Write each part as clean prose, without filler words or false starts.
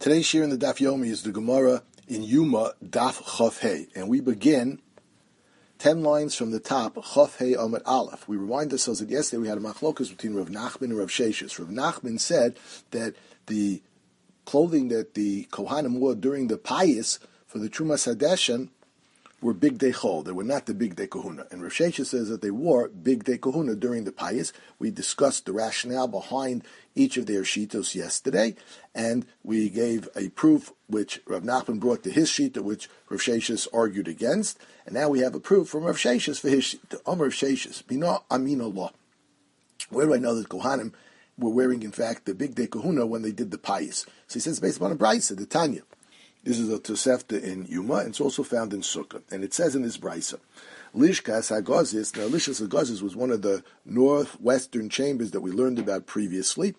Today's shir in the Daf Yomi is the Gemara in Yuma Daf Chof Hey, and we begin 10 lines from the top, Chof Hey Amud Aleph. We remind ourselves that yesterday we had a machlokas between Rav Nachman and Rav Sheshes. Rav Nachman said that the clothing that the Kohanim wore during the Payis for the Trumas Hadeshen were Big Day Chol. They were not the Big Day Kahuna. And Rav Sheshes says that they wore Big Day Kahuna during the Payis. We discussed the rationale behind each of their shitos yesterday, and we gave a proof which Rav Nachman brought to his shita, which Rav Sheshes argued against, and now we have a proof from Rav Sheshes for his shita. Rav Sheshes, Bina Amin Allah. Where do I know that Kohanim were wearing, in fact, the Big Day Kahuna when they did the Payis? So he says based upon a Brisa, the Tanya. This is a Tosefta in Yuma, and it's also found in Sukkah. And it says in this Brisa, Lishkas HaGazis, now Lishkas HaGazis was one of the northwestern chambers that we learned about previously.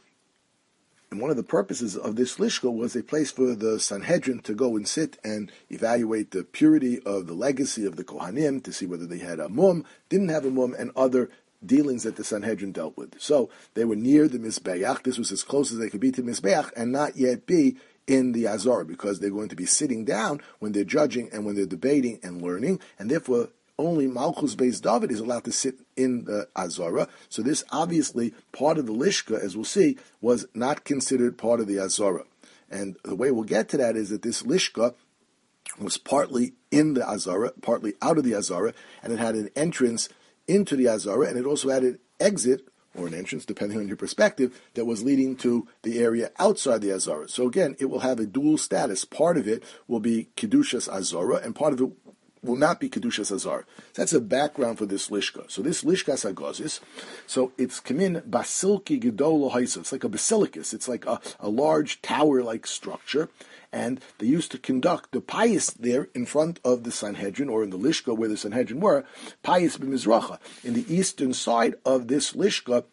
And one of the purposes of this Lishka was a place for the Sanhedrin to go and sit and evaluate the purity of the legacy of the Kohanim, to see whether they had a mum, didn't have a mum, and other dealings that the Sanhedrin dealt with. So they were near the Mizbeach. This was as close as they could be to Mizbeach, and not yet be in the Azara, because they're going to be sitting down when they're judging and when they're debating and learning, and therefore only Malchus Beis David is allowed to sit in the Azara. So this obviously, part of the Lishka, as we'll see, was not considered part of the Azara. And the way we'll get to that is that this Lishka was partly in the Azara, partly out of the Azara, and it had an entrance into the Azara, and it also had an exit, or an entrance, depending on your perspective, that was leading to the area outside the Azara. So again, it will have a dual status. Part of it will be Kedushas Azara, and part of it will not be Kedushas Azara. So that's a background for this Lishka. So this Lishkas HaGazis, so it's Kamin Basilki Gedolo Haisa. It's like a basilicus. It's like a large tower-like structure. And they used to conduct the Payis there in front of the Sanhedrin, or in the Lishka where the Sanhedrin were, Payis b'Mizracha. In the eastern side of this Lishka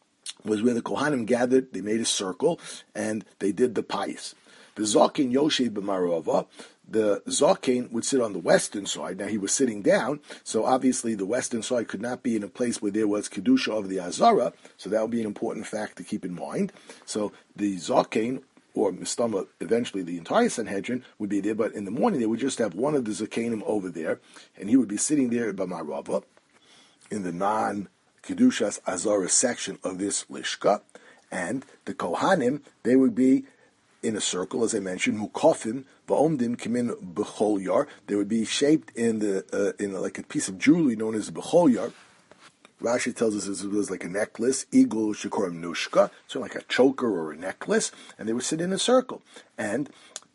was where the Kohanim gathered. They made a circle, and they did the Payis. The Zaken Yoshev b'Marava, the Zaken would sit on the western side. Now he was sitting down, so obviously the western side could not be in a place where there was Kedusha of the Azara, so that would be an important fact to keep in mind. So the Zaken, or Mistama, eventually the entire Sanhedrin would be there, but in the morning they would just have one of the Zakenim over there, and he would be sitting there by Marava, in the non-Kedushas Azara section of this Lishka, and the Kohanim, they would be in a circle, as I mentioned, Mukafim, Va'omdim Kimin B'chol Yar. They would be shaped in like a piece of jewelry known as B'chol Yar. Rashi tells us it was like a necklace, Igul Shikorim Nushka, so like a choker or a necklace, and they would sit in a circle. And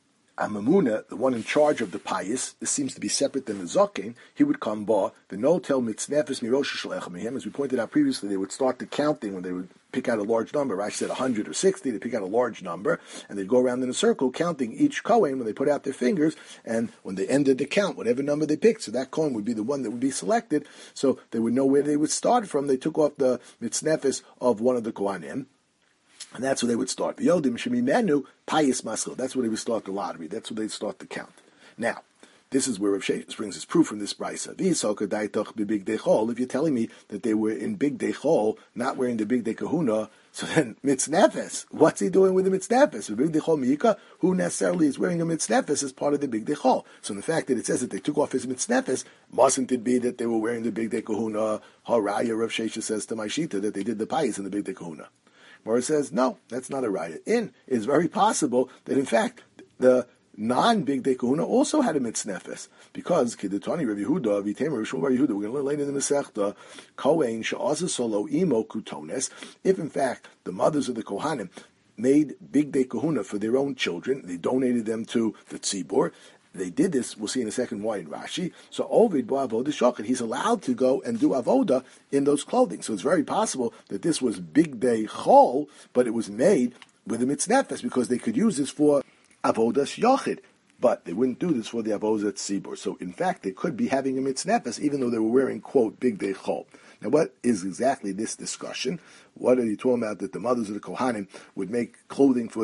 Amamuna, the one in charge of the Payis, this seems to be separate than the Zaken, he would come ba, the notel mitznefes mirosh shalecha mehem. As we pointed out previously, they would start the counting when they would pick out a large number. Rashi said 100 or 60, they pick out a large number, and they'd go around in a circle counting each Kohen when they put out their fingers, and when they ended the count, whatever number they picked, so that Kohen would be the one that would be selected, so they would know where they would start from. They took off the mitznefes of one of the Kohanim, and that's where they would start. The Yodim Shemimenu Payis Maschil. That's where they would start the lottery. That's where they'd start the count. Now, this is where Rav Sheshes brings his proof from this brisa. If you're telling me that they were in Big Day Chol, not wearing the Big Day Kahuna, so then mitznefes, what's he doing with the mitznefes? The Big Day Chol Miyika, who necessarily is wearing a mitznefes as part of the Big Day Chol? So the fact that it says that they took off his mitznefes, mustn't it be that they were wearing the Big Day Kahuna? Haraya, Rav Sheshes says to my shita that they did the Payis in the Big Day Kahuna. Mora says, no, that's not a raya. It's very possible that, in fact, the non-Big Day Kahuna also had a mitznefes, because Kidutani Rav Yehuda, V'Tamer Rav Shmuel Bar Yehuda, we're going to learn later in the Masechta, Kohen she'asa solo imo kutones, if in fact the mothers of the Kohanim made Big Day Kahuna for their own children, they donated them to the Tzibur. They did this, we'll see in a second why in Rashi. So Ovid bo avoda shochet, he's allowed to go and do avoda in those clothing. So it's very possible that this was Big Day Chol, but it was made with a mitznefes, because they could use this for avodas yochid, but they wouldn't do this for the avodas tzibur. So in fact, they could be having a mitznefes, even though they were wearing, quote, Big Day Chol. Now, what is exactly this discussion? What are you talking about that the mothers of the Kohanim would make clothing for their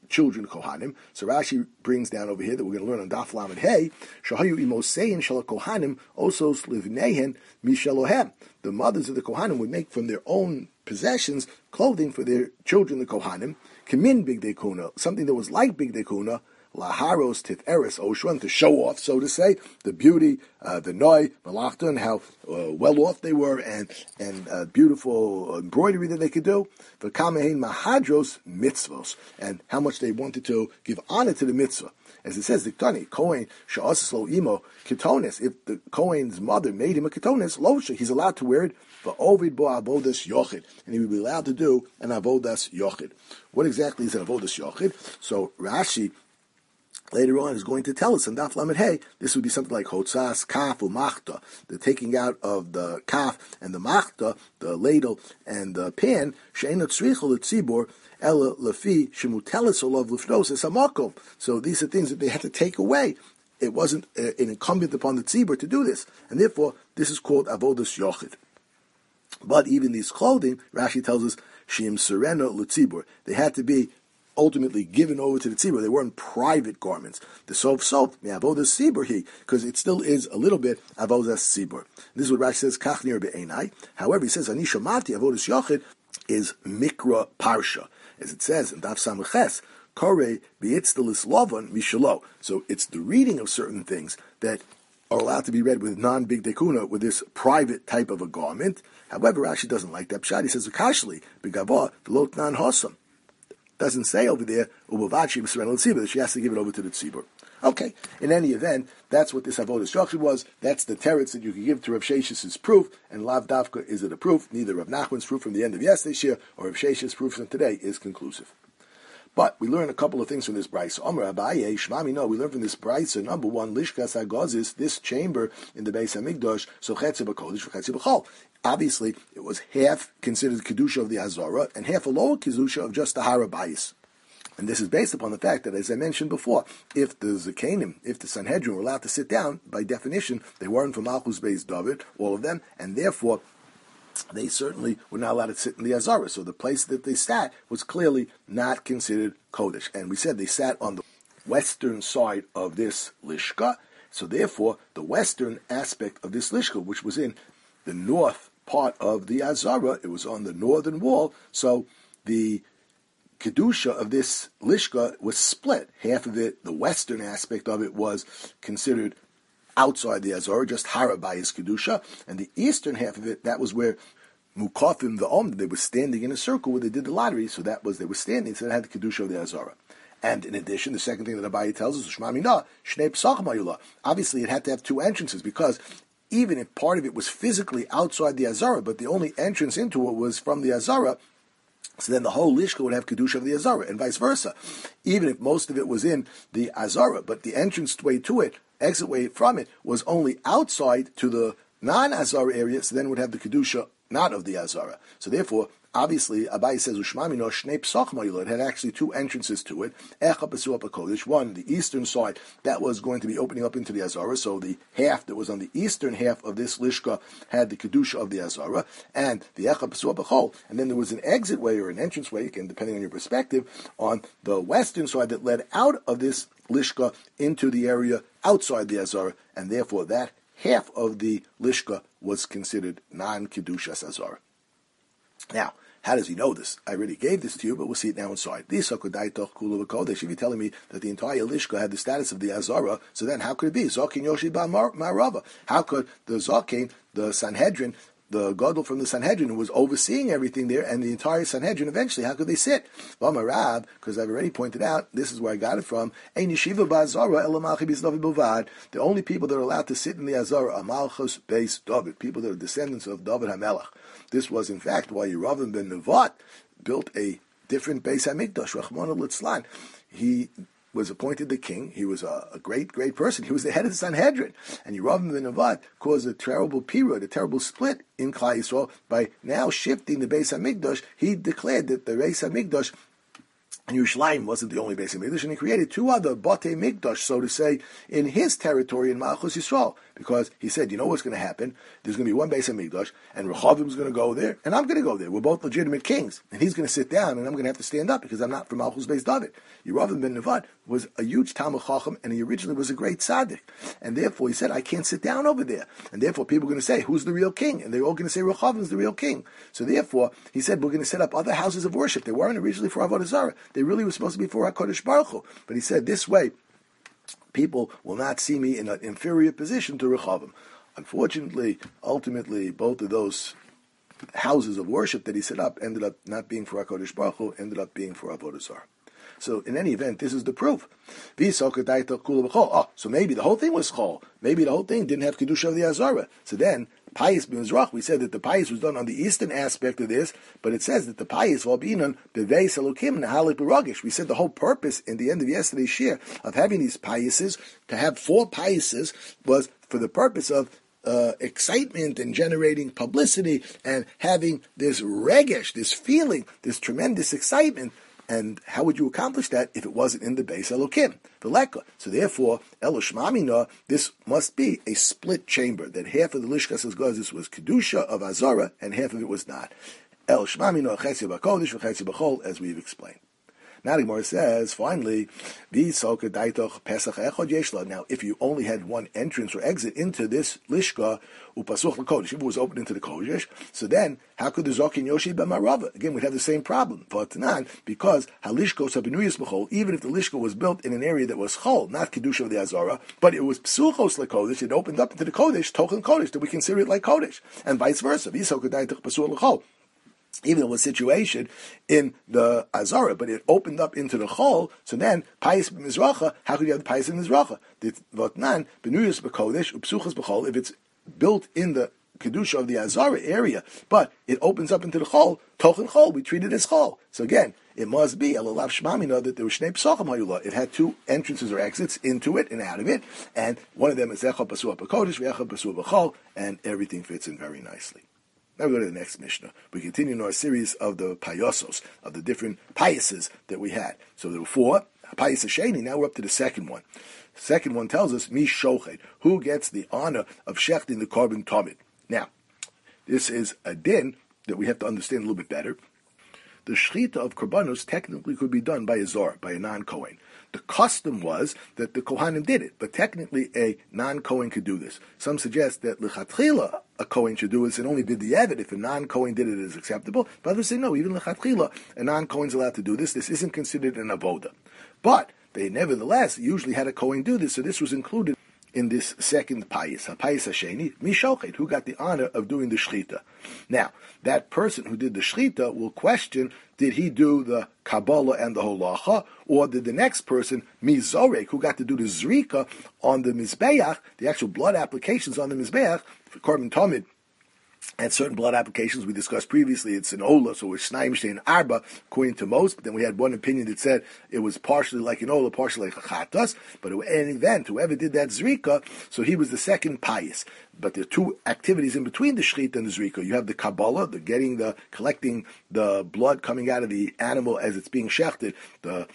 children Kohanim. So Rashi brings down over here that we're going to learn on Daf Lamed Hey, Shahayu Imosein Shal Kohanim Osos Livnehen Mishalohem. The mothers of the Kohanim would make from their own possessions clothing for their children, the Kohanim, Kamin Bigdei Kuna, something that was like Bigdei Kuna, Laharos Tiferes Oshran, to show off, so to say, the beauty, the Noi, Malachta, and how well off they were, and beautiful embroidery that they could do. For Kamehin Mahadros Mitzvos, and how much they wanted to give honor to the mitzvah. As it says, Diktani, Kohen, Sha'aslo Imo, Ketonis, if the Kohen's mother made him a Ketonis, Losha, he's allowed to wear it, for Ovid Bo Avodas Yochid, and he would be allowed to do an Avodas Yochid. What exactly is an Avodas Yochid? So Rashi later on is going to tell us in Daf Lamed Hey, this would be something like Hotzas, Kaf, or Machta, the taking out of the Kaf and the Machta, the ladle and the pan, She'enot Tzrichel Tzibor, Ela Lefi, Shemutelis Olav Lufnos Hamakom. So these are things that they had to take away. It wasn't incumbent upon the Tzibor to do this, and therefore this is called Avodas Yochid. But even these clothing, Rashi tells us, Shim Serena L'Tzibor, they had to be ultimately given over to the tzibur. They weren't private garments. The sof may avodas tzibur he, because it still is a little bit avodas tzibur. This is what Rashi says, kach nir be'enai. However, he says, ani shamati avodas yochid is mikra parsha. As it says in Daf Samches, kore b'yitzdelis lovan mishalo. So it's the reading of certain things that are allowed to be read with non-big dekuna, with this private type of a garment. However, Rashi doesn't like that pshat. He says, ukashli b'gavah v'lot nan hosam. Doesn't say over there, that she has to give it over to the tzibur. Okay, in any event, that's what this avodas yochid was. That's the teretz that you can give to Rav Shesh's proof, and Lav Davka is it a proof. Neither Rav Nachman's proof from the end of yesterday's year or Rav Shesh's proof from today is conclusive. But we learn a couple of things from this brayso. Amar Abaye, Shmami, no, we learn from this brayso. Number one, Lishkas Hagazis, this chamber in the Beis Hamikdash, so Chetze B'Kodesh, Chetze B'Chol. Obviously, it was half considered Kedusha of the Azara, and half a lower Kedusha of just the Harabayis. And this is based upon the fact that, as I mentioned before, if the Zakanim, if the Sanhedrin were allowed to sit down, by definition, they weren't from Malchus Beis David, all of them, and therefore, they certainly were not allowed to sit in the Azara. So the place that they sat was clearly not considered Kodesh. And we said they sat on the western side of this Lishka. So therefore, the western aspect of this Lishka, which was in the north part of the Azara, it was on the northern wall. So the Kedusha of this Lishka was split. Half of it, the western aspect of it, was considered outside the Azara, just Harabayis Kedusha, and the eastern half of it, that was where Mukafim the Om, they were standing in a circle where they did the lottery, so that was, they were standing, so they had the Kedusha of the Azara. And in addition, the second thing that Abaye tells us, Shema Mina, Shnei Pesachim Hayula. Obviously, it had to have two entrances, because even if part of it was physically outside the Azara, but the only entrance into it was from the Azara, so then the whole Lishka would have Kedusha of the Azara, and vice versa. Even if most of it was in the Azara, but the entrance way to it, exit way from it, was only outside to the non-Azara area, so then it would have the Kedusha not of the Azara. So therefore, obviously, Abaye says, Ushmami no Shnei Pesachim Hayula. It had actually two entrances to it. Echa Pesua Kodesh. One, the eastern side, that was going to be opening up into the Azara. So the half that was on the eastern half of this Lishka had the Kedusha of the Azara, and the Echa Pesua B'chol. And then there was an exit way or an entrance way, again, depending on your perspective, on the western side that led out of this Lishka into the area outside the Azara, and therefore that half of the Lishka was considered non-Kedushas Azara. Now, how does he know this? I already gave this to you, but we'll see it now inside. If you're telling me that the entire Lishka had the status of the Azara, so then how could it be? Zakin Yoshi Ba Marava. How could the Zakin, the Sanhedrin, the Gadol from the Sanhedrin, who was overseeing everything there, and the entire Sanhedrin eventually, how could they sit? Because I've already pointed out, this is where I got it from, the only people that are allowed to sit in the Azara are Malchus Beis David, people that are descendants of David HaMelech. This was, in fact, why Yeravim ben Nevat built a different Beis HaMikdash, Rachmana Litzlan. He was appointed the king. He was a great, great person. He was the head of the Sanhedrin. And Yeravim ben Nevat caused a terrible period, a terrible split in Klal Yisrael. By now shifting the Beis HaMikdash, he declared that the Beis HaMikdash And Yerushalayim wasn't the only Beis Hamikdash, and he created two other Batei Mikdash, so to say, in his territory in Malchus Yisrael, because he said, you know what's going to happen? There's going to be one Beis Hamikdash, and Rechavim's going to go there, and I'm going to go there. We're both legitimate kings, and he's going to sit down, and I'm going to have to stand up because I'm not from Malchus Beis David. Yeravim ben Nevat was a huge Talmid Chacham, and he originally was a great tzaddik, and therefore he said, I can't sit down over there, and therefore people are going to say, who's the real king? And they're all going to say Rechavim's the real king. So therefore, he said, we're going to set up other houses of worship. They weren't originally for Avodah Zarah. They really were supposed to be for HaKadosh Baruch Hu. But he said, this way, people will not see me in an inferior position to Rechavim. Unfortunately, ultimately, both of those houses of worship that he set up ended up not being for HaKadosh Baruch Hu, ended up being for Avodah Zarah. So in any event, this is the proof. So maybe the whole thing was chol. Maybe the whole thing didn't have Kedusha of the Azara. So then, Payis b'Mizrach, we said that the Payis was done on the eastern aspect of this, but it says that the Payis v'albinon beveis elokim nahalik b'ragish. We said the whole purpose in the end of yesterday's shir of having these Payises, to have 4 Payises, was for the purpose of excitement and generating publicity and having this regesh, this feeling, this tremendous excitement. And how would you accomplish that if it wasn't in the Beis Elokim, the Leka? So therefore, Eloshmamina, this must be a split chamber, that half of the Lishkas Gazis was Kedusha of Azara, and half of it was not. Eloshmamina, Chetzi B'Kodesh, Chetzi B'Chol, as we've explained. Now the Gemara says, finally, now if you only had one entrance or exit into this Lishka, Upasuch L'Kodesh, if it was open into the Kodesh, so then, how could the Zokin Yoshi B'Marava? Again, we'd have the same problem. But not, because Halishkos Habinuyas B'Chol, even if the Lishka was built in an area that was Chol, not Kedusha of the Azara, but it was Psuchos L'Kodesh, it opened up into the Kodesh, Tochen Kodesh, that we consider it like Kodesh, and vice versa. Even though it was situated in the Azara, but it opened up into the Chol, so then, Payis b'Mizracha, how could you have the Payis in Mizracha? Votnan, Benuyas b'Kodesh, Upsuchas b'Chol, if it's built in the Kedusha of the Azara area, but it opens up into the Chol, Tochen Chol, we treat it as Chol. So again, it must be, Elalav Shmamina, that there was Shnei Psachim Hayula. It had 2 entrances or exits into it and out of it, and one of them is Echad Pasua b'Kodesh, V'echad Pasua b'Chol, and everything fits in very nicely. Now we go to the next Mishnah. We continue in our series of the Payosos, of the different Payases that we had. So there were 4, Payas Hasheni, now we're up to the second one. The second one tells us, Mi Shochet, who gets the honor of shechting the carbon tamid. Now, this is a din that we have to understand a little bit better. The shechita of karbanos technically could be done by a zor, by a non-Kohen. The custom was that the Kohanim did it, but technically a non-Kohen could do this. Some suggest that lechatchila a Kohen should do this and only b'diavad if a non-Kohen did it is acceptable. But others say no, even lechatchila a non-Kohen is allowed to do this. This isn't considered an avoda. But they nevertheless usually had a Kohen do this, so this was included in this second Payis, Payis Hasheni, Mishochet, who got the honor of doing the Shechita. Now, that person who did the Shechita will question, did he do the Kabbalah and the Holacha, or did the next person, Mizorek, who got to do the Zrika on the Mizbeach, the actual blood applications on the Mizbeach, for Korban Tamid, and certain blood applications we discussed previously, it's an Ola, so it's Shnaim Shtein Arba, according to most, but then we had one opinion that said it was partially like an Ola, partially like a Chatas, but in any event, whoever did that Zrika, so he was the second Payis. But there are 2 activities in between the Shechita and the Zrika. You have the Kabbalah, collecting the blood coming out of the animal as it's being shechted, the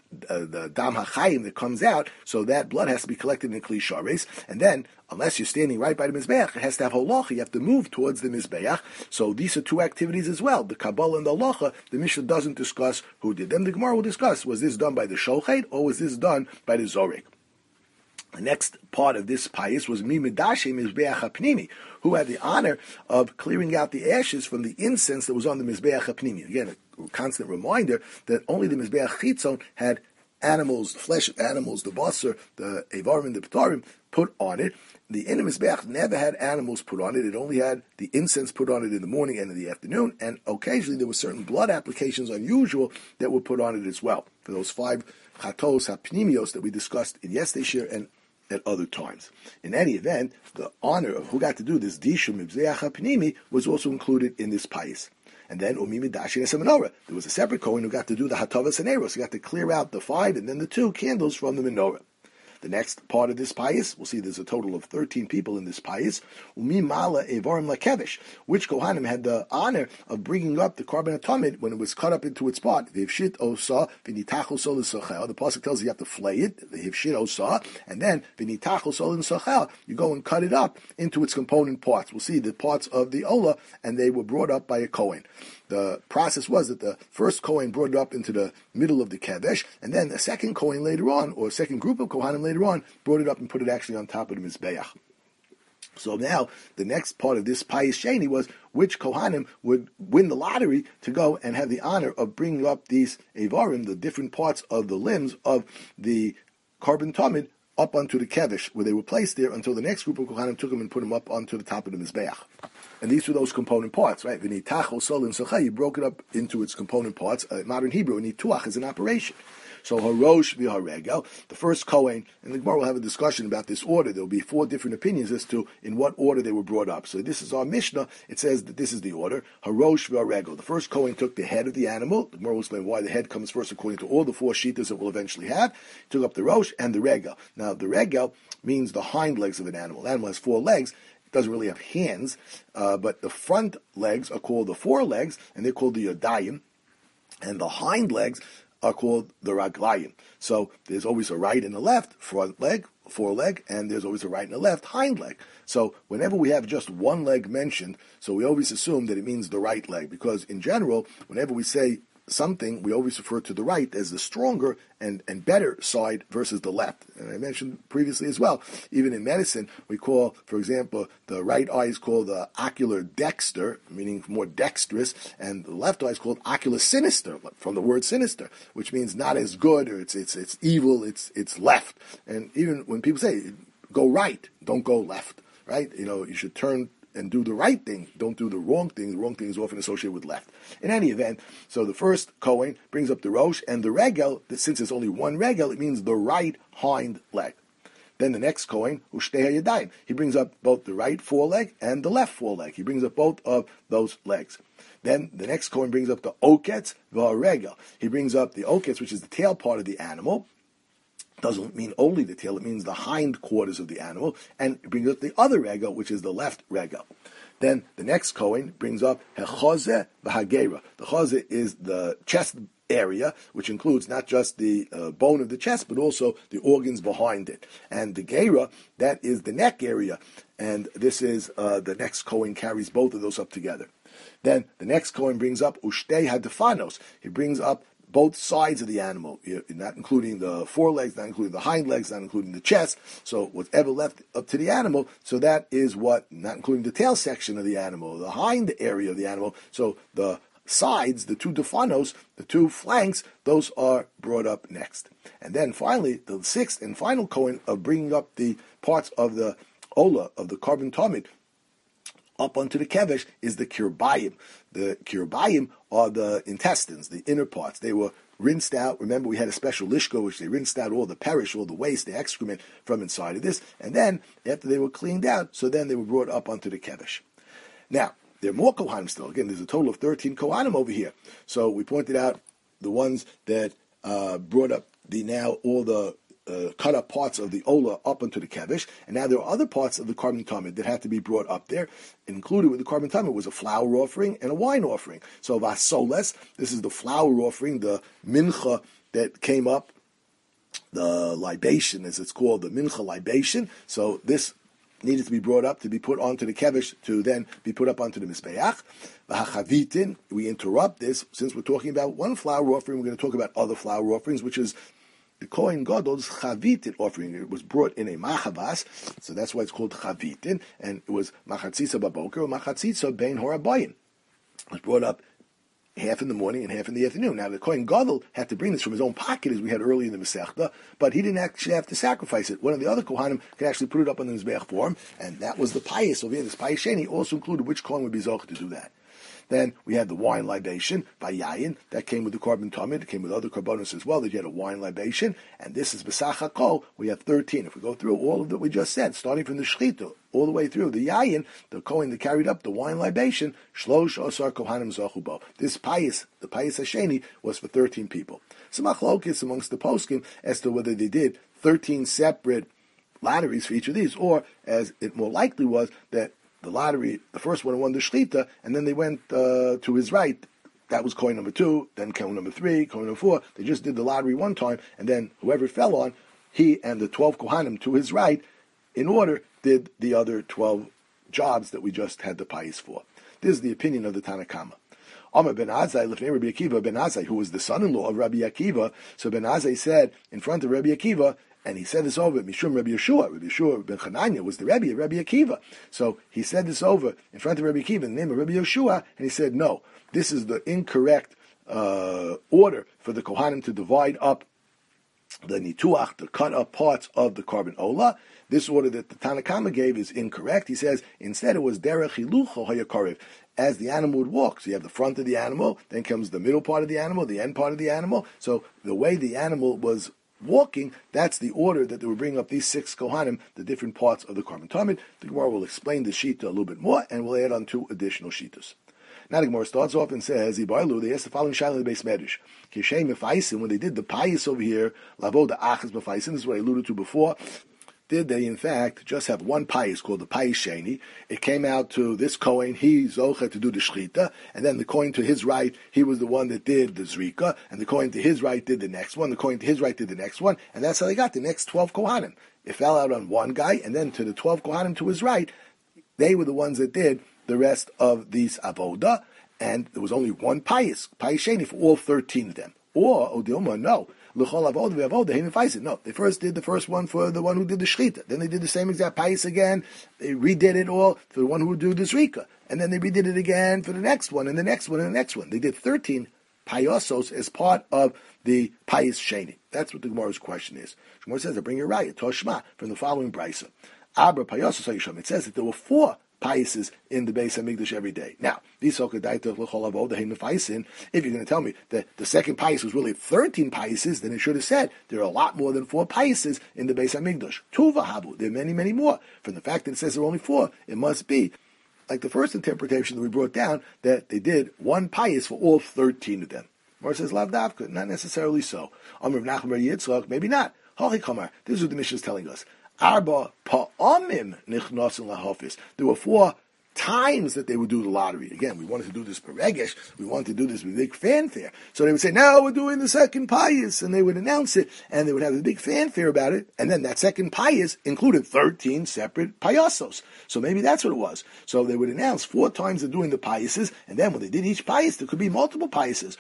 Dam HaChaim that comes out, so that blood has to be collected in Kli Shares, and then, unless you're standing right by the Mizbeach, it has to have Holacha, you have to move towards the Mizbeach, so these are 2 activities as well, the Kabbalah and the Holacha. The Mishnah doesn't discuss who did them, the Gemara will discuss, was this done by the Shochet, or was this done by the Zorek? The next part of this Payis was Mimidashe Mizbeach HaPnimi, who had the honor of clearing out the ashes from the incense that was on the Mizbeach HaPnimi. Again, a constant reminder that only the Mizbeach Chitzon had animals, the flesh of animals, the basar, the evarim, the ptarim put on it. The inner Mizbeach never had animals put on it. It only had the incense put on it in the morning and in the afternoon, and occasionally there were certain blood applications unusual that were put on it as well, for those 5 chatos hapnimios that we discussed in yesterday's year and at other times. In any event, the honor of who got to do this Dishum Mibzeach HaPnimi was also included in this Payis. And then Umimi Dashin as a menorah. There was a separate Kohen who got to do the Hatavas and Eros. He got to clear out the 5 and then the 2 candles from the menorah. The next part of this payis, we'll see there's a total of 13 people in this payis. Umi mala evarim lakevish, which Kohanim had the honor of bringing up the carbon atomid when it was cut up into its part. The hivshit osa v'nitachol sol l'sochel. The pasuk tells you have to flay it. The hivshit osa, and then v'nitachol sol l'sochel. You go and cut it up into its component parts. We'll see the parts of the ola, and they were brought up by a kohen. The process was that the first kohen brought it up into the middle of the kevesh, and then the second kohen later on, or second group of kohanim later on, brought it up and put it actually on top of the mizbeach. So now, the next part of this Payis Sheni was which Kohanim would win the lottery to go and have the honor of bringing up these Evarim, the different parts of the limbs of the carbon tamid, up onto the Kevish, where they were placed there until the next group of Kohanim took them and put them up onto the top of the Mizbeach. And these were those component parts, right? V'nitachol sol and sochai, you broke it up into its component parts. Modern Hebrew, nituach is an operation. So harosh v'haregel, the first Kohen, and the Gemara will have a discussion about this order. There will be 4 different opinions as to in what order they were brought up. So this is our Mishnah. It says that this is the order. Harosh v'haregel. The first Kohen took the head of the animal. The Gemara will explain why the head comes first according to all the 4 shitas that we'll eventually have. He took up the rosh and the regel. Now the regel means the hind legs of an animal. The animal has 4 legs. It doesn't really have hands, but the front legs are called the forelegs, and they're called the yodayim, and the hind legs are called the raglayim. So there's always a right and a left, front leg, foreleg, and there's always a right and a left, hind leg. So whenever we have just one leg mentioned, so we always assume that it means the right leg, because in general, whenever we say something, we always refer to the right as the stronger and better side versus the left. And I mentioned previously as well, even in medicine, we call, for example, the right eye is called the ocular dexter, meaning more dexterous, and the left eye is called ocular sinister, from the word sinister, which means not as good, or it's evil, it's left. And even when people say, go right, don't go left, right? You should turn and do the right thing, don't do the wrong thing. The wrong thing is often associated with left. In any event, so the first Kohen brings up the rosh and the regel, since there's only one regel, it means the right hind leg. Then the next Kohen, Ushtei HaYadayim, he brings up both the right foreleg and the left foreleg. He brings up both of those legs. Then the next Kohen brings up the oketz v'haregel. He brings up the oketz, which is the tail part of the animal. Doesn't mean only the tail, it means the hind quarters of the animal, and it brings up the other regel, which is the left regel. Then the next Kohen brings up hechozeh v'hagera. The chozeh is the chest area, which includes not just the bone of the chest, but also the organs behind it. And the gera, that is the neck area, and this is the next Kohen carries both of those up together. Then the next Kohen brings up ushtei hadefanos. He brings up both sides of the animal, not including the forelegs, not including the hind legs, not including the chest. So whatever left up to the animal, so that is what, not including the tail section of the animal, the hind area of the animal. So the sides, the 2 defanos, the 2 flanks, those are brought up next. And then finally, the 6th and final Kohen of bringing up the parts of the ola, of the carbon tamid, up onto the kevesh is the kirbayim. The kirbayim are the intestines, the inner parts. They were rinsed out. Remember, we had a special lishko, which they rinsed out all the perish, all the waste, the excrement from inside of this. And then, after they were cleaned out, so then they were brought up onto the kevesh. Now, there are more kohanim still. Again, there's a total of 13 kohanim over here. So we pointed out the ones that brought up all the cut up parts of the ola up onto the kevish, and now there are other parts of the carbon tamid that had to be brought up there. Included with the carbon tamid was a flour offering and a wine offering. So vasoles, this is the flour offering, the mincha that came up, the libation, as it's called, the mincha libation. So this needed to be brought up to be put onto the kevish to then be put up onto the mizbeach. V'hachavitin, we interrupt this since we're talking about one flour offering. We're going to talk about other flour offerings, which is the Kohen Gadol's chavitin offering. It was brought in a machavas, so that's why it's called chavitin, and it was machatzitza baboker or machatzitza bein horabayim. It was brought up half in the morning and half in the afternoon. Now the Kohen Gadol had to bring this from his own pocket, as we had earlier in the Masechta, but he didn't actually have to sacrifice it. One of the other Kohanim could actually put it up on the Mizbeach for him, and that was the payis. So here, this payis sheni also included which Kohen would be zoch to do that. Then we had the wine libation, vayayin, that came with the korban tamid, it came with other korbanos as well, that you had a wine libation, and this is besach hakol, we have 13. If we go through all of that we just said, starting from the shechita, all the way through, the yayin, the kohen that carried up the wine libation, shlosh osar kohanim zachubo. This payis, the payis hasheni, was for 13 people. So machlokis amongst the poskim as to whether they did 13 separate lotteries for each of these, or as it more likely was that the lottery, the first one won the shechita, and then they went to his right. That was coin number 2, then coin number 3, coin number 4. They just did the lottery one time, and then whoever it fell on, he and the 12 kohanim to his right, in order, did the other 12 jobs that we just had the payis for. This is the opinion of the Tanna Kama. Amar ben Azai, Lefnei Rabbi Akiva ben Azai, who was the son-in-law of Rabbi Akiva, so ben Azai said in front of Rabbi Akiva, and he said this over, Mishum Rabbi Yeshua. Rabbi Yeshua ben Chananya was the Rebbe of Rabbi Akiva. So he said this over in front of Rabbi Akiva in the name of Rabbi Yeshua, and he said, no, this is the incorrect order for the Kohanim to divide up the nituach, the cut up parts of the korban olah. This order that the Tanna Kama gave is incorrect. He says, instead it was derech hilucho hayakariv, as the animal would walk. So you have the front of the animal, then comes the middle part of the animal, the end part of the animal. So the way the animal was walking, that's the order that they were bringing up these 6 kohanim, the different parts of the korban tamid. The Gemara will explain the shita a little bit more, and we'll add on 2 additional shitas. Now the Gemara starts off and says, Ibarlu, they asked the following shaila in the base medrash. Kishem mefaisim, when they did the payis over here, lavo the achas mefaisim, this is what I alluded to before, did they in fact just have one payis called the payis sheni? It came out to this kohen, he zocha to do the shchita, and then the kohen to his right, he was the one that did the zrika, and the kohen to his right did the next one, the kohen to his right did the next one, and that's how they got the next 12 kohanim. It fell out on one guy, and then to the 12 kohanim to his right, they were the ones that did the rest of these avoda, and there was only one payis sheni for all 13 of them. Or, Odilma, no. No, they first did the first one for the one who did the shechita. Then they did the same exact payis again. They redid it all for the one who would do the zrika. And then they redid it again for the next one, and the next one, and the next one. They did 13 payosos as part of the payis sheni. That's what the Gemara's question is. The Gemara says, I bring your raya, Toshma, from the following brisa. Abra payosos hayisham. It says that there were 4 payises in the Beis Hamikdash every day. Now, if you're going to tell me that the second payis was really 13 payises, then it should have said there are a lot more than 4 payises in the Beis Hamikdash. Tuva habu, there are many, many more. From the fact that it says there are only 4, it must be like the first interpretation that we brought down, that they did one payis for all 13 of them. Mar says lav davka, not necessarily so. Amr Nachman bar Yitzchak, maybe not. Hachi kamar, this is what the Mishnah is telling us. Arba pa'amim nichnasin lahafis. There were 4 times that they would do the lottery. Again, we wanted to do this beregesh. We wanted to do this with big fanfare. So they would say, now we're doing the second payis, and they would announce it, and they would have a big fanfare about it, and then that second payis included 13 separate payasos. So maybe that's what it was. So they would announce 4 times they're doing the payises, and then when they did each payis, there could be multiple payises.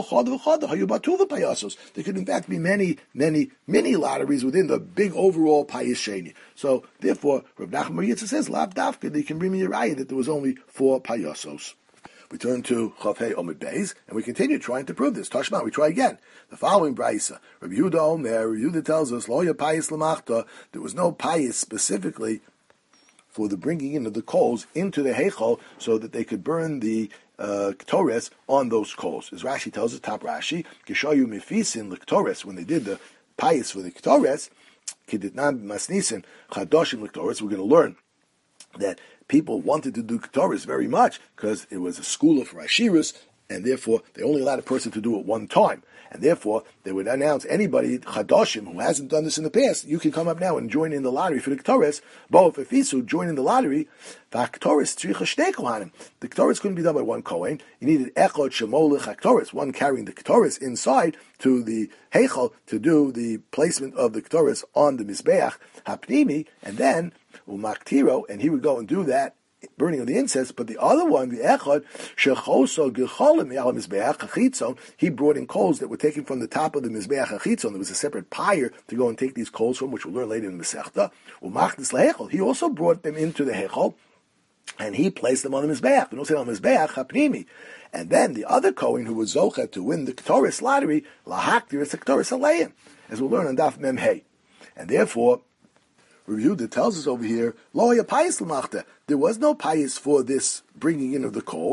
There could in fact be many, many, mini lotteries within the big overall payis sheni. So therefore, Rav Nachman bar Yitzchak says, lav davka, they can bring me a raya that there was only 4 payasos. We turn to Chavhei Omid Beis, and we continue trying to prove this. Tashma, we try again. The following brisa, Rabbi Yehuda Omer, Rabbi Yehuda tells us, Lo ya payis lamachta, there was no payis specifically for the bringing in of the coals into the heichal so that they could burn the ketores on those coals. As Rashi tells us, top Rashi, Kishayu mifisin l'ktores, when they did the payis for the ketores, kiditnam masnisin chadoshim l'ktores, we're going to learn that people wanted to do ketores very much because it was a school of Rashiris, and therefore they only allowed a person to do it one time. And therefore they would announce anybody, Chadoshim, who hasn't done this in the past, you can come up now and join in the lottery for the ketores. Bo Fefisu, join in the lottery. The ketores couldn't be done by one kohen. You needed echod shemolech ketores, one carrying the ketores inside to the heichal to do the placement of the ketores on the mizbeach hapnimi, and then umaktiro, and he would go and do that burning of the incense. But the other one, the echad shechoso gecholim yal mizbeach hachitzon, he brought in coals that were taken from the top of the mizbeach hachitzon. There was a separate pyre to go and take these coals from, which we'll learn later in the Masechta. Umachnis lahechol, he also brought them into the hechol, and he placed them on the mizbeach. We don't say on the mizbeach hapnimi. And then the other kohen who was zocha to win the ketores lottery, lahaktir es ketores aleim, as we'll learn on Daf Mem Hey. And therefore, Rav Yehuda tells us over here, Lo ya payis l'machta. There was no payis for this bringing in of the coals.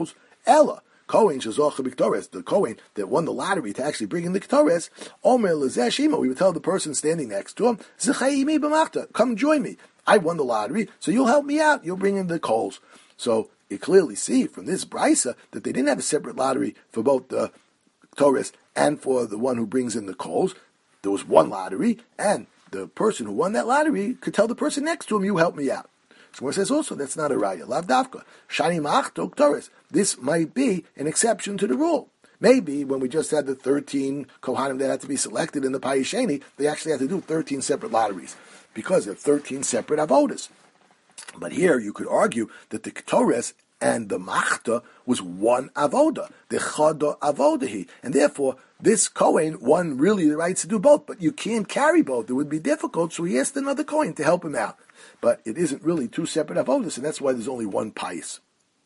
Ella. Kohen Shazocha B'Ktores, the Kohen that won the lottery to actually bring in the Ktores, Omer Lezeh Shima, we would tell the person standing next to him, Zechayimi b'machta, come join me. I won the lottery, so you'll help me out. You'll bring in the coals. So you clearly see from this brisa that they didn't have a separate lottery for both the Ktores and for the one who brings in the coals. There was one lottery, and the person who won that lottery could tell the person next to him, you help me out. So it says also that's not a raya. Lav davka. Shani machto Ktores. This might be an exception to the rule. Maybe when we just had the 13 Kohanim that had to be selected in the Payisheni, they actually had to do 13 separate lotteries because they're 13 separate avodas. But here you could argue that the Ktores and the Machta was one avoda, the Chada avodahi, and therefore this Kohen won really the rights to do both, but you can't carry both. It would be difficult, so he asked another Kohen to help him out. But it isn't really two separate avodas, and that's why there's only one pais.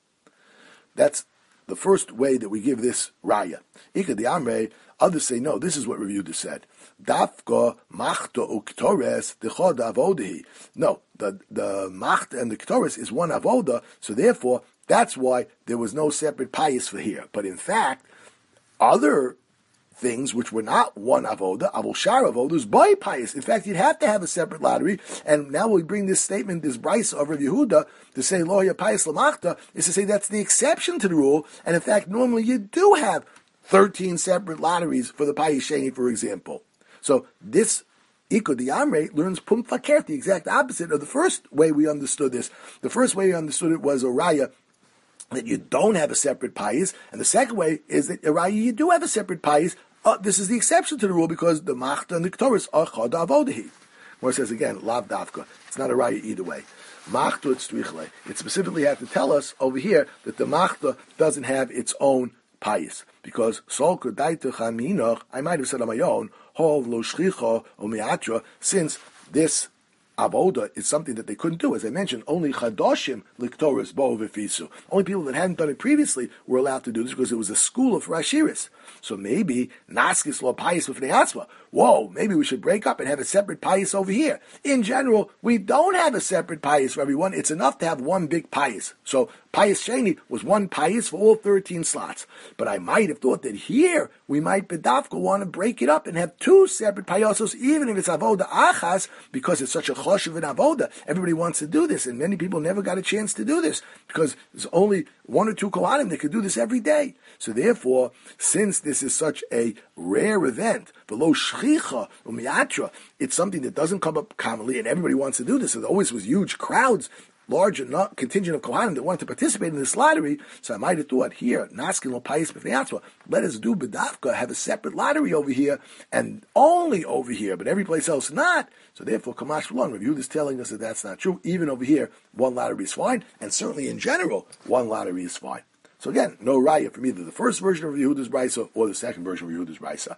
That's the first way that we give this raya. Ika di Amrei, others say no, this is what Rav Yehuda said. Dafka machta uktores dechada avodahi. No, the machta and the ktores is one avoda, so therefore that's why there was no separate payis for here. But in fact, other things which were not one avoda, avoshar avodas, by payis. In fact, you'd have to have a separate lottery. And now we bring this statement, this brisa of Rav Yehuda, to say lo ya payis lamachta, is to say that's the exception to the rule. And in fact, normally you do have 13 separate lotteries for the payis sheni, for example. So this Iko di Amrei learns pum fakert, the exact opposite of the first way we understood this. The first way we understood it was a raya that you don't have a separate payis, and the second way is that a raya you do have a separate payis. This is the exception to the rule because the machta and the ktoris are chad avodahi. Where it says again, lav davka. It's not a raya either way. Machta tzrichle. It specifically had to tell us over here that the machta doesn't have its own payis because sol kodaita chaminoch. I might have said on my own hov lo shchicha o meatra, since this avoda is something that they couldn't do. As I mentioned, only chadoshim liktoris bo v'fisu. Only people that hadn't done it previously were allowed to do this because it was a school of rashiris. So maybe naskis lo payis v'fnei atzma. Whoa, maybe we should break up and have a separate payis over here. In general, we don't have a separate payis for everyone. It's enough to have one big payis. So payis sheni was one payis for all 13 slots. But I might have thought that here we might bedavka want to break it up and have two separate payosos, even if it's avoda achas, because it's such a choshev in avoda. Everybody wants to do this, and many people never got a chance to do this because there's only one or two kohanim that could do this every day. So therefore, since this is such a rare event, below shchicha or miatra, it's something that doesn't come up commonly, and everybody wants to do this. So there always was huge crowds, large contingent of kohanim that wanted to participate in this lottery. So I might have thought here, naskin lo payis b'fnei atzma, let us do bedavka, have a separate lottery over here, and only over here, but every place else not. So therefore, Kamash V'lon, Rav Yehuda is telling us that that's not true. Even over here, one lottery is fine, and certainly in general, one lottery is fine. So again, no raya from either the first version of Yehuda's brisa or the second version of Yehuda's brisa.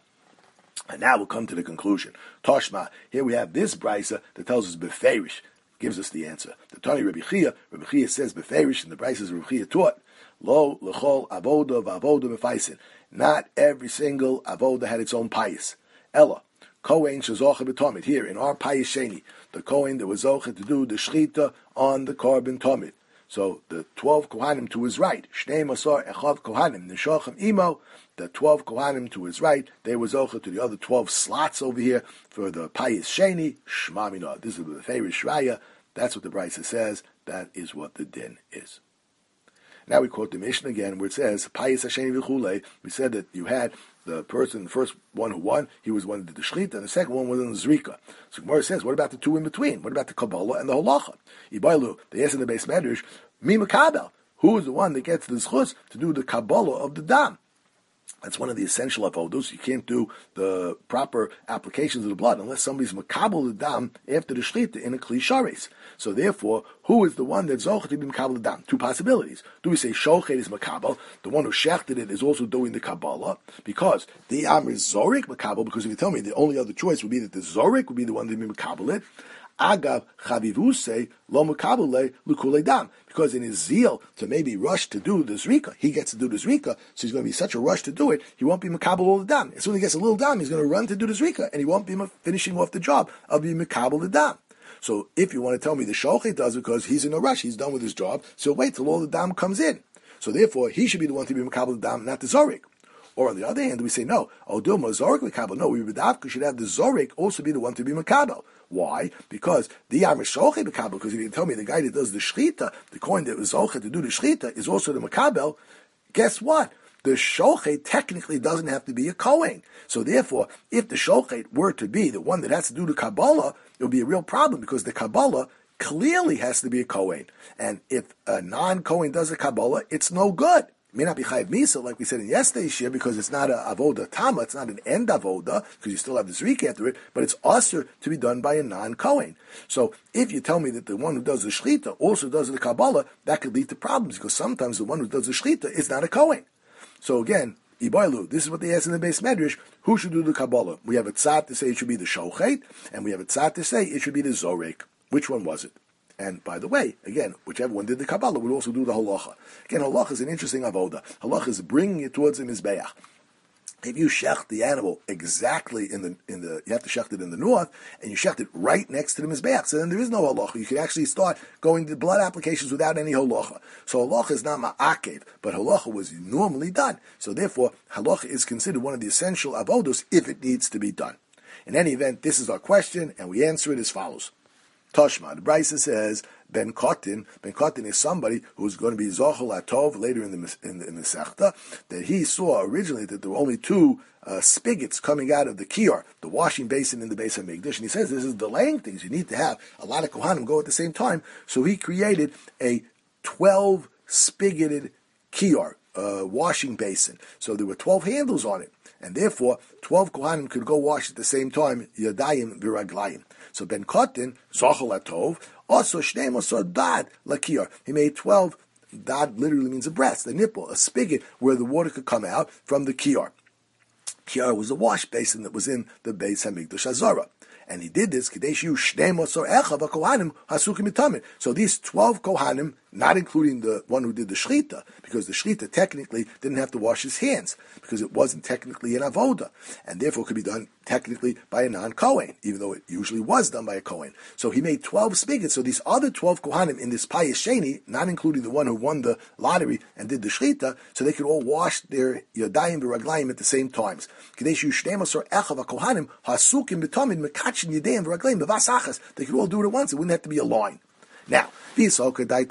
And now we'll come to the conclusion. Toshma, here we have this brisa that tells us beferish, gives us the answer. The Tani Rabbi Chia says beferish, and the brisa Rabbi Chia taught, lo lechol avoda v'avoda b'faisin. Not every single avoda had its own payis. Ella, Kohen shezocha b'tomid. Here in our payis sheni, the Kohen that was zocha to do the shchita on the korban tomid. So the 12 kohanim to his right, Shnei Masar Echav Kohanim Neshochem Imo, the 12 kohanim to his right, they were zocha to the other 12 slots over here for the payis sheni Shma Minah. This is the favorite shraya. That's what the brisa says. That is what the din is. Now we quote the Mishnah again, where it says payis hasheni v'chulei. We said that you had the person, the first one who won, he was one that did the shchita, and the second one was in the zrika. So Gemara says, what about the two in between? What about the Kabbalah and the holacha? Ibailu, they asked in the base medrash, mi makabel, who is the one that gets the zchus to do the Kabbalah of the dam? That's one of the essential avodos. You can't do the proper applications of the blood unless somebody's makabel the dam after the shchita in a kli sharis. So therefore, who is the one that's zoch to be makabel the dam? Two possibilities. Do we say shochet is makabel? The one who shechted it is also doing the Kabbalah, because the amr is zorik makabel. Because if you tell me the only other choice would be that the zorik would be the one that would be makabel it. Agav chavivuse lo makabele lukule dam. Because in his zeal to maybe rush to do the zrika, he gets to do the zrika, so he's going to be such a rush to do it, he won't be makabel all the dam. As soon as he gets a little dam, he's going to run to do the zrika, and he won't be finishing off the job of being makabel the dam. So if you want to tell me the shochet does it because he's in a rush, he's done with his job, so wait till all the dam comes in. So therefore, he should be the one to be Makabal Dam, not the Zorik. Or on the other hand, we say no. Odilma Zorik Makabal. No, we should have the Zorik also be the one to be Makabal. Why? Because the Yam Shoche Makabal. Because if you tell me the guy that does the Shchita, the coin that was Zoche to do the Shchita, is also the Makabal, guess what? The Shochet technically doesn't have to be a Kohen. So therefore, if the Shochet were to be the one that has to do the Kabbalah, it would be a real problem because the Kabbalah clearly has to be a Kohen. And if a non-Kohen does the Kabbalah, it's no good. It may not be Chayiv Misa, like we said in yesterday's year, because it's not a Avoda Tama, it's not an end Avoda, because you still have the Zrik after it, but it's also to be done by a non-Kohen. So if you tell me that the one who does the Shechita also does the Kabbalah, that could lead to problems, because sometimes the one who does the Shechita is not a Kohen. So again, Ibailu, this is what they ask in the base Medrash, who should do the Kabbalah? We have a tzad to say it should be the Shochet, and we have a tzad to say it should be the Zorek. Which one was it? And by the way, again, whichever one did the Kabbalah would also do the Halacha. Again, Halacha is an interesting avoda. Halacha is bringing it towards the Mizbeach. If you shecht the animal exactly you have to shecht it in the north, and you shecht it right next to the Mizbeach, so then there is no halacha. You can actually start going to blood applications without any halacha. So halacha is not ma'akev, but halacha was normally done. So therefore, halacha is considered one of the essential avodos if it needs to be done. In any event, this is our question, and we answer it as follows. Toshma, the Brisa says, Ben Kotin is somebody who's going to be Zochel Atov later in the Sechta, that he saw originally that there were only two spigots coming out of the Kior, the washing basin in the Beis HaMikdash, and he says this is delaying things. You need to have a lot of Kohanim go at the same time, so he created a 12 spigoted Kior, washing basin. So there were 12 handles on it, and therefore 12 Kohanim could go wash at the same time, Yadayim Viraglayim. So Ben Kotin, Zochel Atov, also Shneim also Dad Lakir. He made 12, Dad literally means a breast, a nipple, a spigot where the water could come out from the Kior. Kior was a wash basin that was in the Beis HaMikdash Hazara. And he did this, so these 12 Kohanim, not including the one who did the Shechita, because the Shechita technically didn't have to wash his hands, because it wasn't technically an Avoda, and therefore could be done technically by a non-Kohen, even though it usually was done by a Kohen. So he made 12 spigots, so these other 12 Kohanim in this Payas Sheni, not including the one who won the lottery and did the Shechita, so they could all wash their Yadayim v'Raglayim at the same times. They could all do it at once. It wouldn't have to be a line. Now, if you're telling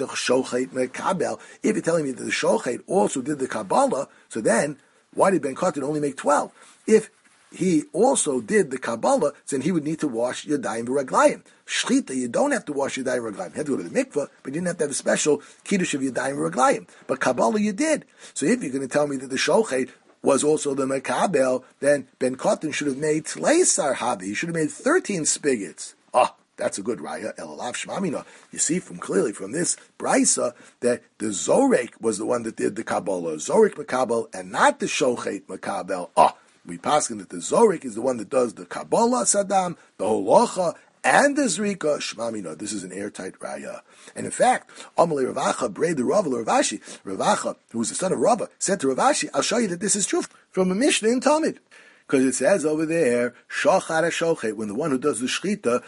me that the Shochet also did the Kabbalah, so then why did Ben Kotin only make 12? If he also did the Kabbalah, then he would need to wash Yadayim v'Raglayim. Shchita, you don't have to wash Yadayim v'Raglayim. You had to go to the mikveh, but you didn't have to have a special Kiddush of Yadayim v'Raglayim. But Kabbalah you did. So if you're going to tell me that the Shochet was also the Makabel, then Ben Kotin should have made Tleisar Habi. He should have made 13 spigots. That's a good raya. Elalav Shmamina. You see clearly from this brisa that the Zorek was the one that did the Kabbalah. Zorek Makabel and not the Shochet Makabel. We paskin that the Zorek is the one that does the Kabbalah Saddam, the Holacha, and the Zrika Shmamina. This is an airtight raya. And in fact, Amalei Ravacha, Bray the Rava, Ravashi, Ravacha, who was the son of Rava, said to Ravashi, I'll show you that this is true from a Mishnah in Talmud. Because it says over there, Shochat HaShochet, when the one who does the Shechita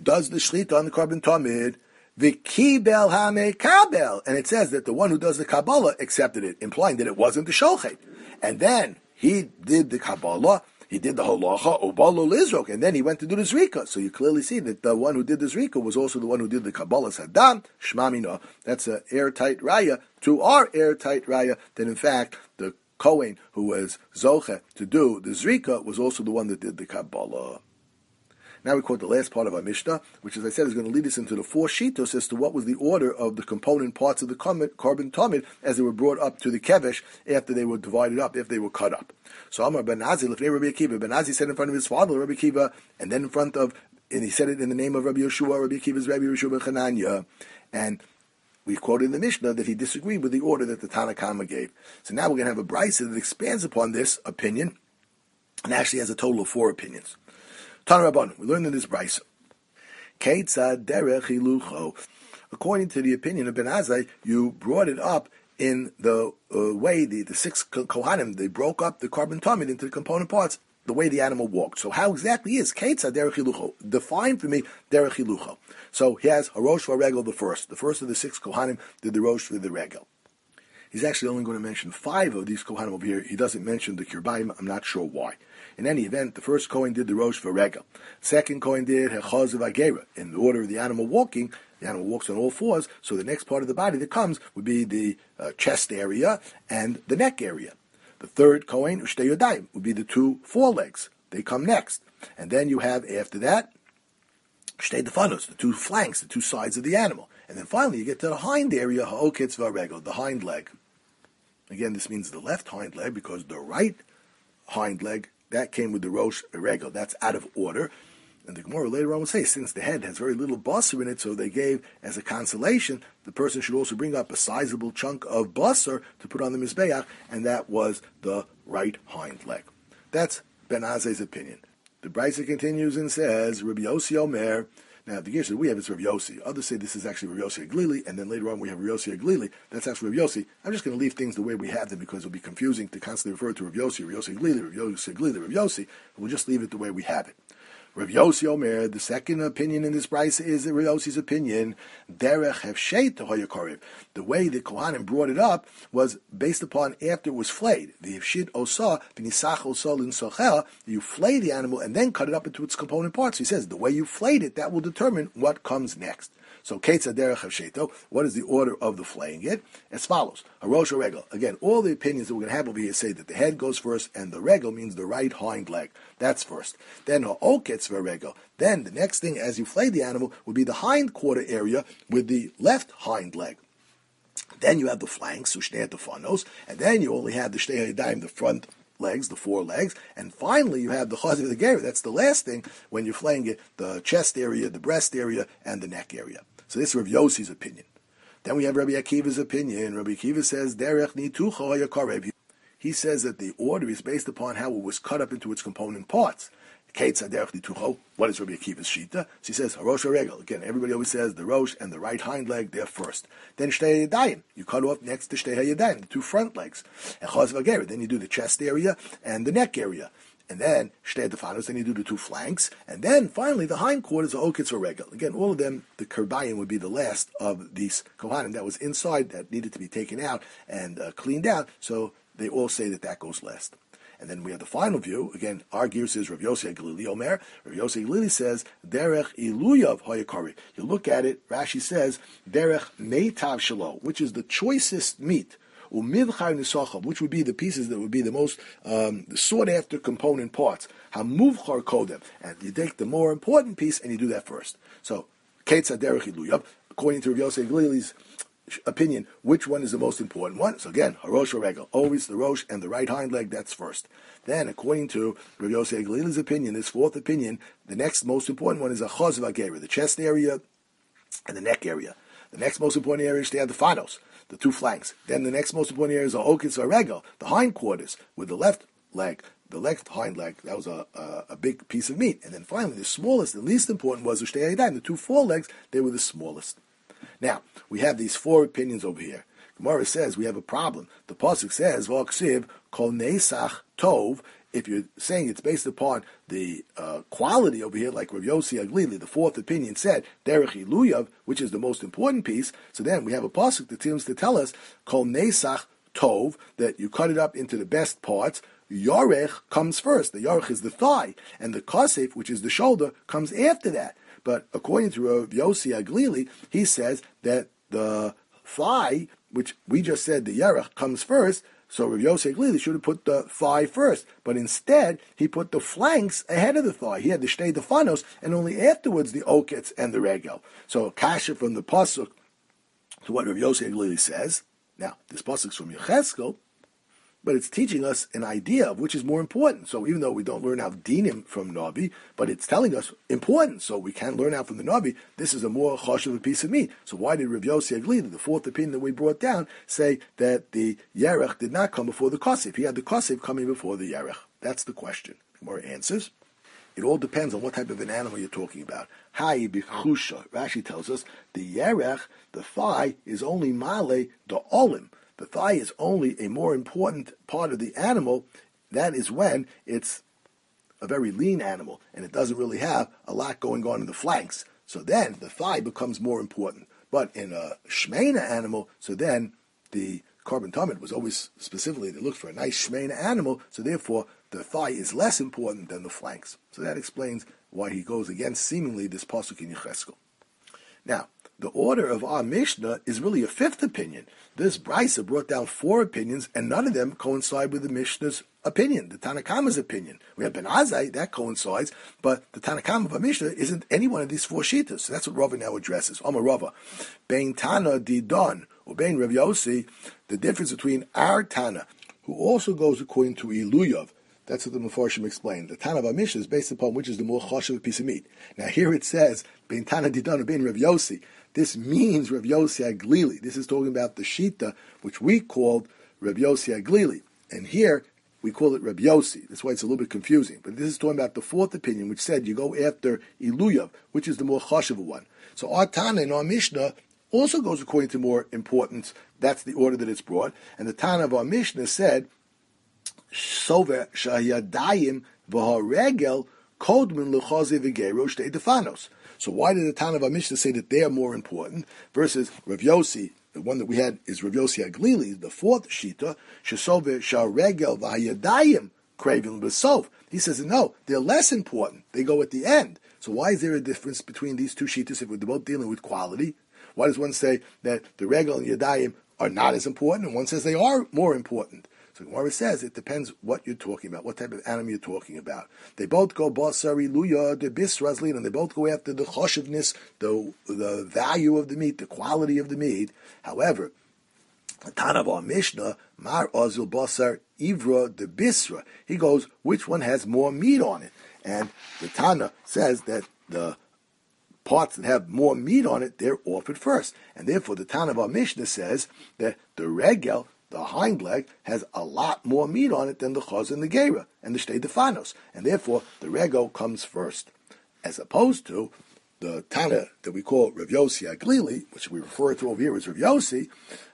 on the Korban Tamid, V'kibel HaMekabel, and it says that the one who does the Kabbalah accepted it, implying that it wasn't the Shochet. And then he did the Kabbalah, he did the Holacha, Obalo Lizrok, and then he went to do the Zrika. So you clearly see that the one who did the Zrika was also the one who did the Kabbalah Saddam, Shmamina. That's an airtight raya to our airtight raya that in fact the Kohen who was Zoche to do the Zrika was also the one that did the Kabbalah. Now we quote the last part of our Mishnah, which, as I said, is going to lead us into the 4 shitos as to what was the order of the component parts of the Korban Tamid as they were brought up to the Kevesh after they were divided up, if they were cut up. So Amar Ben Nazi, Lefnei Rabbi Akiva, Ben Nazi said in front of his father, Rabbi Akiva, and then in front of, and he said it in the name of Rabbi Yeshua, Rabbi Akiva's Rabbi Yeshua ben Chananya, and we quoted in the Mishnah that he disagreed with the order that the Tanna Kama gave. So now we're going to have a brisa that expands upon this opinion, and actually has a total of 4 opinions. Tana Rabban, we learned in this brisa. Ketzad derech hilucho. According to the opinion of Ben Azai, you brought it up in the way the 6 Kohanim, they broke up the Korban Tamid into the component parts, the way the animal walked. So how exactly is Ketzad derech hilucho? Define for me derech hilucho. So he has a rosh v'regel the first. The first of the 6 Kohanim did the rosh for the regel. He's actually only going to mention 5 of these Kohanim over here. He doesn't mention the Kirbayim. I'm not sure why. In any event, the first Kohen did the Rosh V'Regel. Second Kohen did Hechaz V'Agera. In the order of the animal walking, the animal walks on all fours, so the next part of the body that comes would be the chest area and the neck area. The third Kohen, Ushtei Yodayim, would be the 2 forelegs. They come next. And then you have, after that, Shtei Defanos, the 2 flanks, the 2 sides of the animal. And then finally you get to the hind area, Ha'oketz V'Regel, the hind leg. Again, this means the left hind leg, because the right hind leg, that came with the Rosh Regel. That's out of order. And the Gemara later on will say, since the head has very little basar in it, so they gave, as a consolation, the person should also bring up a sizable chunk of basar to put on the Mizbeach, and that was the right hind leg. That's Ben Azai's opinion. The Brisa continues and says, Rabbi Yossi Omer. Now, the Gersh that we have is Rav Yossi. Others say this is actually Rav Yossi Aglili, and then later on we have Rav Yossi Aglili. That's actually Rav Yossi. I'm just going to leave things the way we have them because it'll be confusing to constantly refer to Rav Yossi, Rav Yossi Aglili, Rav Yossi Aglili, Rav Yossi. We'll just leave it the way we have it. Rav Yossi Omer, the second opinion in this Brisa is Rav Yossi's opinion, Derech Hefsheit Hoyakorev. The way the Kohanim brought it up was based upon after it was flayed. The Hefshit Osa, V'nisach Osa L'Insochel, you flay the animal and then cut it up into its component parts. He says the way you flayed it, that will determine what comes next. So, Ketzad Derech Hefsheito, what is the order of the flaying it? As follows. Harosh Regel. Again, all the opinions that we're going to have over here say that the head goes first and the regel means the right hind leg. That's first. Then Ha'oketz V'Regel. Then the next thing as you flay the animal would be the hind quarter area with the left hind leg. Then you have the flanks, Ushnei Tefanos, and then you only have the Shtei Yadayim, the front legs, the 4 legs, and finally you have the Chazav V'Gera. That's the last thing when you're flaying it, the chest area, the breast area, and the neck area. So this is Rav Yossi's opinion. Then we have Rabbi Akiva's opinion. Rabbi Akiva says, Derech Nitucha Hayakorev. He says that the order is based upon how it was cut up into its component parts. Ketzad Derech Nitucha. What is Rabbi Akiva's shita? So he says, Harosh Regel. Again, everybody always says the Rosh and the right hind leg, they're first. Then Shtei Yadayim. You cut off next to Shtei Yadayim, the 2 front legs. And Chazav V'Gera. Then you do the chest area and the neck area. And then Shtei Defanos, then you do the 2 flanks, and then finally the hindquarters are Oketz V'Regel. Again, all of them, the Kirbayim would be the last of these Kohanim that was inside that needed to be taken out and cleaned out, so they all say that goes last. And then we have the final view. Again, our gear says Rav Yossi Aglili Omer. Rav Yossi Aglili says Derech Iluyav Hayakari. You look at it, Rashi says Derech Meitav Shalo, which is the choicest meat. Which would be the pieces that would be the most sought after component parts. Hamuvchar kodem, and you take the more important piece and you do that first. So, Ketzad Derech Iluyab, according to Rav Yossi Aglili's opinion, which one is the most important one? So again, Harosh Regel, always the Rosh and the right hind leg, that's first. Then, according to Rav Yossi Aglili's opinion, this fourth opinion, the next most important one is a Chazav V'Gera, the chest area and the neck area. The next most important area is the Defanos, the 2 flanks. Then the next most important area is Ha'oketz V'Regel, the hindquarters, with the left leg, the left hind leg. That was a big piece of meat. And then finally, the smallest and least important was Ushtei Yadayim, the 2 forelegs, they were the smallest. Now, we have these 4 opinions over here. Gemara says we have a problem. The pasuk says, V'aksiv kol neisach tov. If you're saying it's based upon the quality over here, like Rav Yossi Aglili, the 4th opinion said, Derech Iluyav, which is the most important piece, so then we have a pasuk that seems to tell us, Kol Nesach Tov, that you cut it up into the best parts. Yorech comes first. The Yorech is the thigh, and the Kasef, which is the shoulder, comes after that. But according to Rav Yossi Aglili, he says that the thigh, which we just said the Yerech, comes first. So Rav Yossi Aglili should have put the thigh first, but instead he put the flanks ahead of the thigh. He had the Shtei Defanos, and only afterwards the Oketz and the Regel. So kasha from the pasuk to what Rav Yossi Aglili says. Now this pasuk is from Yecheskel, but it's teaching us an idea of which is more important. So even though we don't learn out dinim from Navi, but it's telling us important, so we can learn out from the Navi, this is a more chashuv a piece of meat. So why did Rav Yossi Aglili, the 4th opinion that we brought down, say that the Yerech did not come before the Kasif? He had the Kasif coming before the Yerech. That's the question. More answers. It all depends on what type of an animal you're talking about. Hai bichusha. Rashi tells us the Yerech, the thigh, is only male the olim. The thigh is only a more important part of the animal. That is when it's a very lean animal and it doesn't really have a lot going on in the flanks. So then the thigh becomes more important. But in a shmeina animal, so then the Korban Tamid was always specifically they looked for a nice shmeina animal, so therefore the thigh is less important than the flanks. So that explains why he goes against seemingly this pasuk in Yecheskel. Now, the order of our Mishnah is really a fifth opinion. This Brisa brought down 4 opinions, and none of them coincide with the Mishnah's opinion, the Tanna Kama's opinion. We have Ben Azai, that coincides, but the Tanna Kama of our Mishnah isn't any one of these 4 shitas. So that's what Rava now addresses. Amar Rava, Bein Tana Didon, or Bein Rav Yossi, the difference between our Tana, who also goes according to Iluyov. That's what the Mefarshim explained. The Tana of our Mishnah is based upon which is the more chashuv piece of meat. Now here it says, Bein Tana Didon, or Bein Rav Yossi. This means Rav Yossi Aglili. This is talking about the Shita, which we called Rav Yossi Aglili. And here, we call it Rav Yossi. That's why it's a little bit confusing. But this is talking about the 4th opinion, which said you go after Iluyav, which is the more chashuv one. So our Tana in our Mishnah also goes according to more importance. That's the order that it's brought. And the Tana of our Mishnah said, Sover Shayadayim V'haregel Kodmin L'chaze V'gero Shtei Defanos. So why did the Tana of our Mishnah say that they are more important versus Rav Yossi? The one that we had is Rav Yossi Aglili, the 4th Shita, Shesove Sharegel V'Hayadayim Kravin B'Sov. He says, no, they're less important. They go at the end. So why is there a difference between these 2 Shitas if we're both dealing with quality? Why does one say that the Regel and Yadayim are not as important, and one says they are more important? So Gemara says it depends what you're talking about, what type of animal you're talking about. They both go basari luya de bisrazlin, and they both go after the choshivness, the value of the meat, the quality of the meat. However, the Tana of our Mishnah, Mar Ozil Basar Ivra de Bisra, he goes, which one has more meat on it? And the Tana says that the parts that have more meat on it, they're offered first. And therefore the Tana of our Mishnah says that the regel, the hind leg, has a lot more meat on it than the chaz and the gera and the shtei defanos, and therefore the rego comes first, as opposed to the Tana that we call Rav Yossi Aglili, which we refer to over here as Rav Yossi,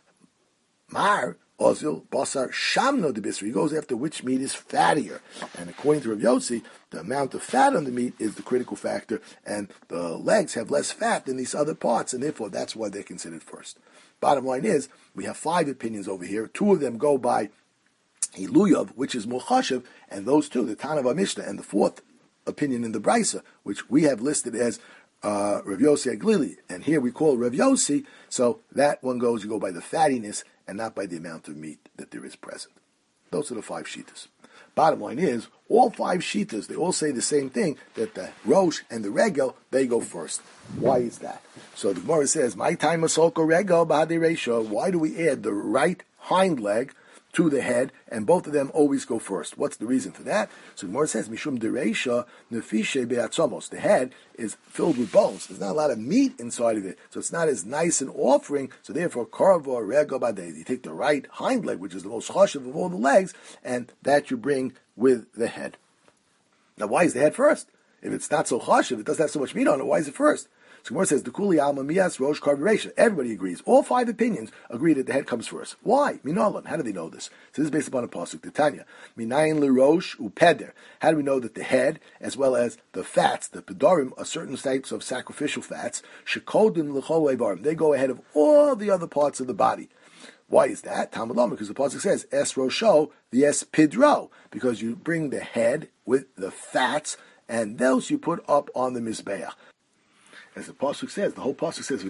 Mar Ozil Basar Shamno de Bisri. He goes after which meat is fattier, and according to Rav Yossi, the amount of fat on the meat is the critical factor, and the legs have less fat than these other parts, and therefore that's why they're considered first. Bottom line is, we have 5 opinions over here. 2 of them go by Iluyov, which is more chashuv, and those 2, the Tana of our Mishnah, and the 4th opinion in the Brisa, which we have listed as Rav Yossi Aglili, and here we call Rav Yossi, so that one goes, you go by the fattiness and not by the amount of meat that there is present. Those are the 5 shitas. Bottom line is, all 5 shitas, they all say the same thing, that the Rosh and the Regel, they go first. Why is that? So the Gemara says, my time Masolko Regel Bahadi Reisha, why do we add the right hind leg to the head, and both of them always go first? What's the reason for that? So the Gemara says, Mishum Dereisha Nefishe Beatzomos. The head is filled with bones. There's not a lot of meat inside of it, so it's not as nice an offering, so therefore, Karva Regel Bahadi. You take the right hind leg, which is the most chashuv of all the legs, and that you bring with the head. Now, why is the head first? If it's not so chashuv, it doesn't have so much meat on it, why is it first? So Gemara says, the Kuli Alma Mias Rosh Karv. Everybody agrees. All 5 opinions agree that the head comes first. Why? Minolan. How do they know this? So this is based upon a pasuk. The Tanya. Minayin LeRosh Upeder. How do we know that the head, as well as the fats, the pedorim, are certain types of sacrificial fats? Shekodim L'chol Eivarim. They go ahead of all the other parts of the body. Why is that? Talmud Lama, because the pasuk says, Es Rosho, the Es Pidro. Because you bring the head with the fats, and those you put up on the Mizbeach. As the pasuk says, the whole pasuk says,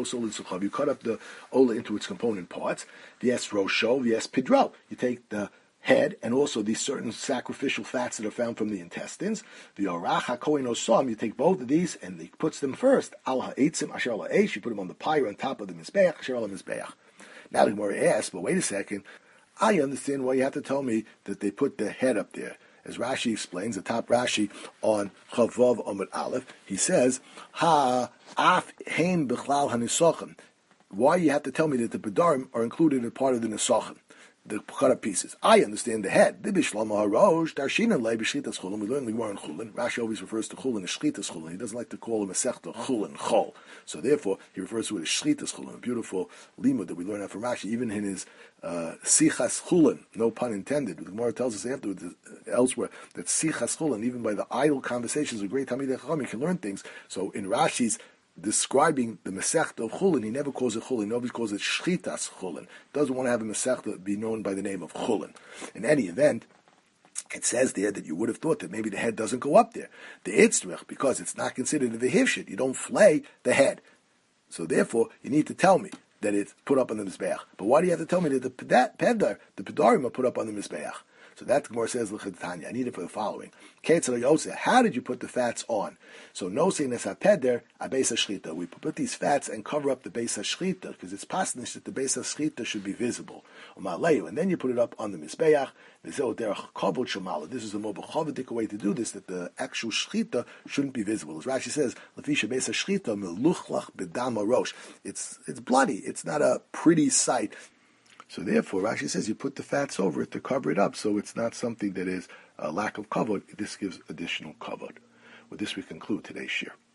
you cut up the ola into its component parts. V'es rosho, v'es pidro. You take the head and also these certain sacrificial fats that are found from the intestines. V'orach hakohen osam. You take both of these and he puts them first. Al ha'etzim asher al ha'esh. You put them on the pyre on top of the mizbeach asher al mizbeach. Now the Gemara asks, but wait a second. I understand why you have to tell me that they put the head up there. As Rashi explains, the top Rashi on Chavav Amud Aleph, he says, Ha af heim b'chlal hanisochem. Why you have to tell me that the pedarim are included in part of the nisochem, the cut up pieces? I understand the head. The bishlam harosh darshina lei b'shchitas chulin. We learn the Gemara in chulin. Rashi always refers to chulin as shchitas chulin. He doesn't like to call him a sechta chulin chol. So therefore, he refers to it as shchitas chulin, a beautiful limud that we learn out from Rashi, even in his sichas chulin, no pun intended. The Gemara tells us afterwards, elsewhere, that sichas chulin, even by the idle conversations of great Talmidei Chacham, you can learn things. So in Rashi's describing the Masechta of Chulin. He never calls it Chulin. Nobody calls it Shchitas Chulin. Doesn't want to have a Masechta be known by the name of Chulin. In any event, it says there that you would have thought that maybe the head doesn't go up there. The Itzrich, because it's not considered a Vehivshit, you don't flay the head. So therefore, you need to tell me that it's put up on the Mizbeach. But why do you have to tell me that the Pedarim are put up on the Mizbeach? So that the Gemara says, L'chadtanya, I need it for the following. How did you put the fats on? So no saying this peder a beis hashchita. We put these fats and cover up the beis hashchita because it's pasnish that the beis hashchita should be visible. And then you put it up on the mizbeach. This is a more b'chavadik way to do this, that the actual shchita shouldn't be visible. As Rashi says, Lefisha beis hashchita meluchlach b'dama rosh. It's bloody. It's not a pretty sight. So therefore, Rashi says you put the fats over it to cover it up, so it's not something that is a lack of kavod. This gives additional kavod. With this, we conclude today's shir.